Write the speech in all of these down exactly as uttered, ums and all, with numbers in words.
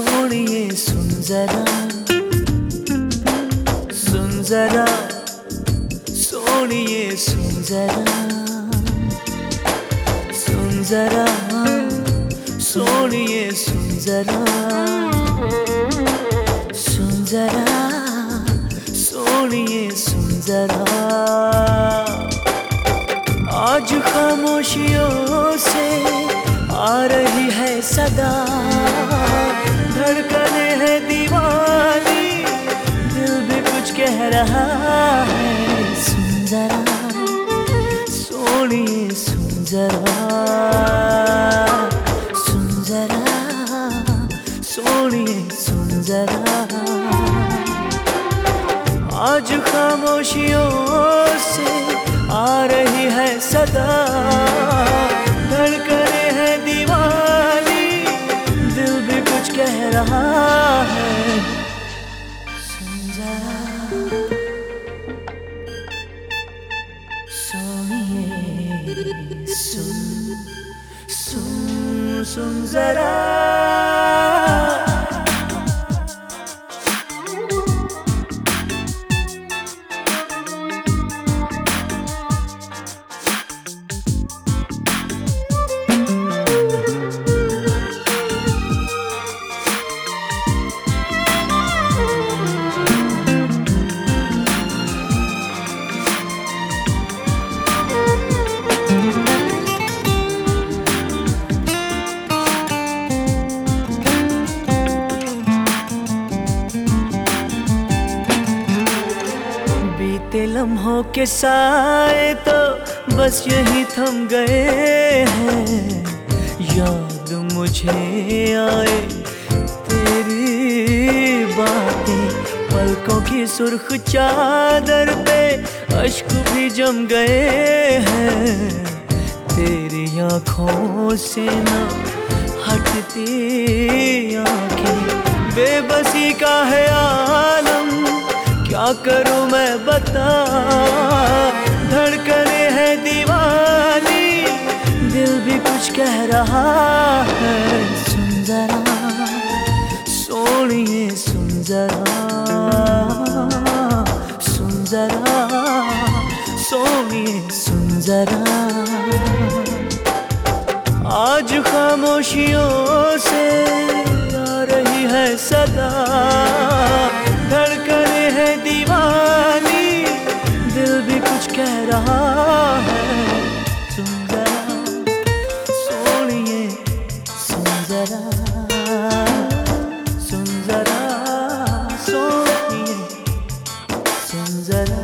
सोनिए सुन जरा, सुन जरा, सोनिए सुन जरा, सुन जरा, सोनिए सुन जरा, सुन जरा, सोनिए सुन जरा। आज खामोशियों से आ रही है सदा, धड़कने है दीवानी, दिल भी कुछ कह रहा है। सुन जरा, सोनिए सुन जरा, सुन जरा, सोनिए सुन जरा। आज खामोशियों से आ रही है सदा, धड़कने है दीवानी, दिल भी कुछ कह रहा है। सुन जरा, सोनिए सुन, सुन सुन जरा। बीते लम्हों के साए तो बस यही थम गए हैं, याद मुझे आए तेरी बातें, पलकों की सुर्ख चादर पे अश्क भी जम गए हैं। तेरी आँखों से ना हटती आँखें, बेबसी का है आलम, क्या करूं मैं बता। धड़कने है दीवानी, दिल भी कुछ कह रहा है। सुन जरा, सोनिए सुन जरा, सुन जरा, सोनिए सुन जरा। आज खामोशियों से आ रही है सदा, धड़कने है दीवानी, दिल भी कुछ कह रहा है। सुन जरा, सोनिए सुन जरा, सुन जरा, सोनिए सुन जरा।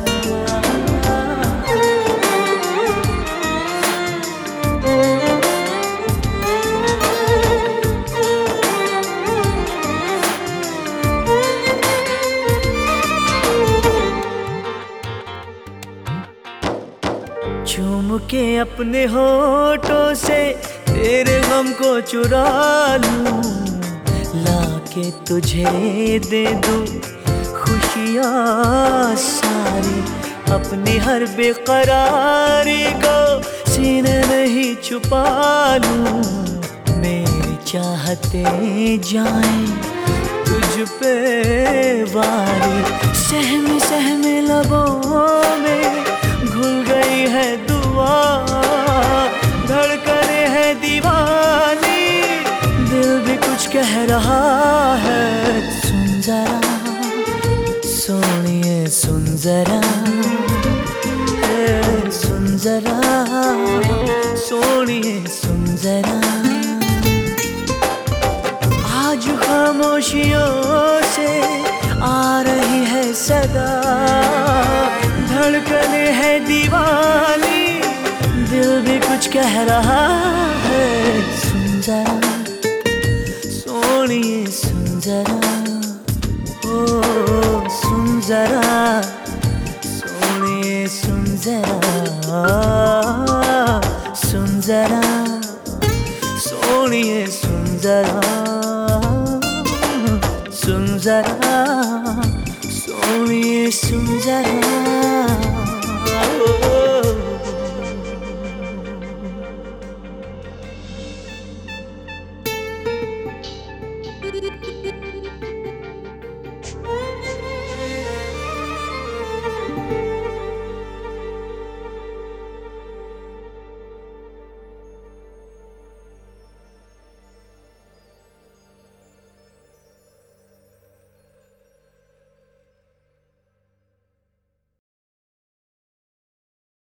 चूम के अपने होठों से तेरे गम को चुरा लूं, लाके तुझे दे दूं खुशियाँ सारी, अपनी हर बेकरारी को सीने में ही छुपा लूं। मेरी चाहते जाएं तुझ पे वारी, सहमे सहमे लबों में घुल गई है दुआ। धड़कने है दीवानी, दिल भी कुछ कह रहा है। सुन जरा, सोनिए सुन जरा, सुन जरा, सोनिए सुन जरा। आज खामोशियों से आ रही है सदा, धड़कने है दीवानी, दिल भी कुछ कह रहा है। सुन जरा, सोनिए सुन जरा, ओ सुन जरा, सोनिए सुन जरा, सुन जरा, सोनिए सुन जरा, सुन जरा, सोनिए सुन जरा।